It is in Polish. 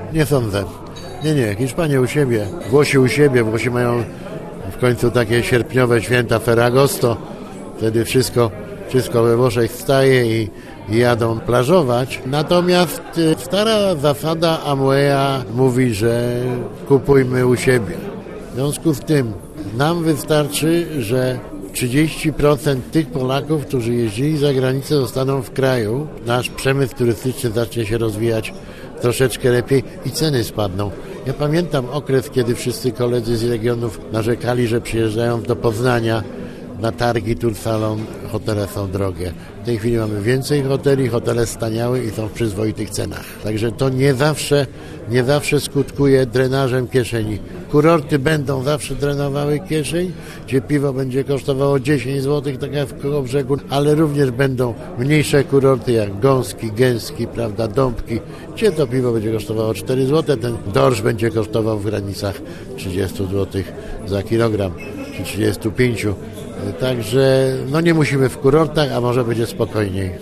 Nie sądzę. Nie. Hiszpanie u siebie, Włosi u siebie. Włosi mają w końcu takie sierpniowe święta Ferragosto. Wtedy wszystko we Włoszech wstaje i jadą plażować. Natomiast stara zasada Amwaya mówi, że kupujmy u siebie. W związku z tym nam wystarczy, że 30% tych Polaków, którzy jeździli za granicę, zostaną w kraju. Nasz przemysł turystyczny zacznie się rozwijać troszeczkę lepiej i ceny spadną. Ja pamiętam okres, kiedy wszyscy koledzy z regionów narzekali, że przyjeżdżają do Poznania na targi, Tursalon, hotele są drogie. W tej chwili mamy więcej hoteli, hotele staniały i są w przyzwoitych cenach. Także to nie zawsze skutkuje drenażem kieszeni. Kurorty będą zawsze drenowały kieszeń, gdzie piwo będzie kosztowało 10 zł, tak jak w Kołobrzegu, ale również będą mniejsze kurorty jak Gąski, Gęski, prawda, Dąbki, gdzie to piwo będzie kosztowało 4 zł, ten dorsz będzie kosztował w granicach 30 zł za kilogram, czy 35. Także nie musimy w kurortach, a może będzie spokojniej.